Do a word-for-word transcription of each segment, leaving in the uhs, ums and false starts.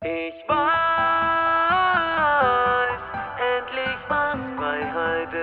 Ich weiß endlich, was Freiheit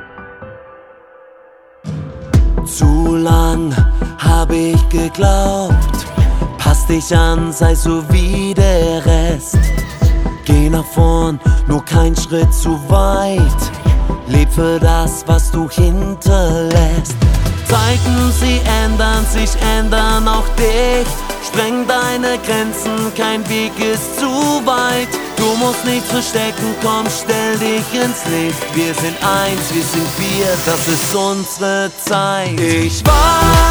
ist. Zu lang habe ich geglaubt, pass dich an, sei so wie der Rest. Geh nach vorn, nur kein Schritt zu weit. Leb für das, was du hinterlässt. Zeiten, sie ändern sich, ändern auch dich. Spreng deine Grenzen, kein Weg ist zu weit. Du musst nichts verstecken, komm, stell dich ins Licht. Wir sind eins, wir sind wir, das ist unsere Zeit. Ich weiß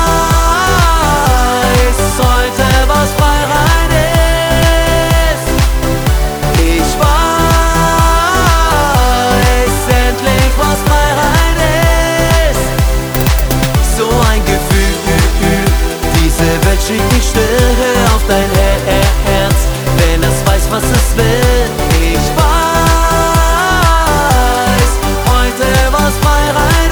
heute, was Freiheit ist. Ich weiß endlich, was Freiheit ist. So ein Gefühl, diese Welt schickt dich still. Hör auf dein Herz, wenn es weiß, was es will. Ich weiß heute, was Freiheit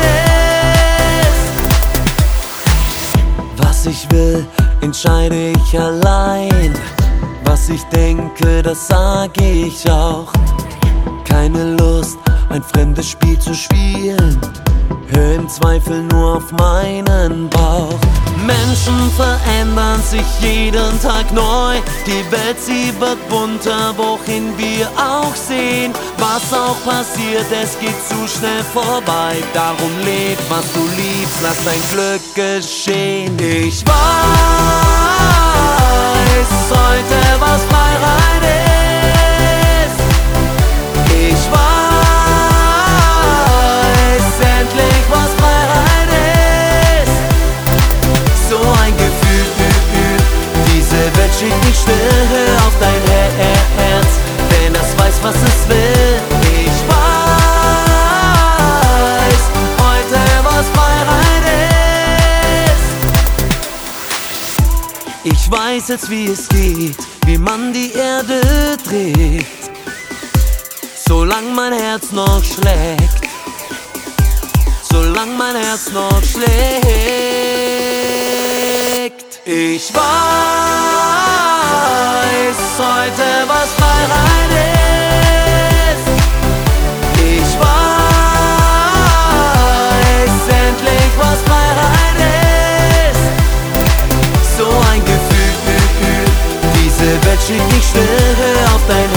ist. Was ich will, entscheide ich allein. Was ich denke, das sage ich auch. Keine Lust, ein fremdes Spiel zu spielen. Hör im Zweifel nur auf meinen Bauch. Menschen verändern sich jeden Tag neu. Die Welt, sie wird bunter, wohin wir auch sehen. Was auch passiert, es geht zu schnell vorbei. Darum leb, was du liebst, lass dein Glück geschehen. Ich weiß heute, was Freiheit ist. Ich weiß endlich, was Freiheit ist. So ein Gefühl, diese Welt schickt dich still. Hör auf dein Herz, denn das weiß, was es will. Ich weiß heute, was Freiheit ist. Ich weiß jetzt, wie es geht, wie man die Erde dreht. Solang mein Herz noch schlägt, solang mein Herz noch schlägt. Ich weiß heute, was Freiheit ist. Ich weiß endlich, was Freiheit ist. So ein Gefühl, diese Welt schickt dich still. Hör auf dein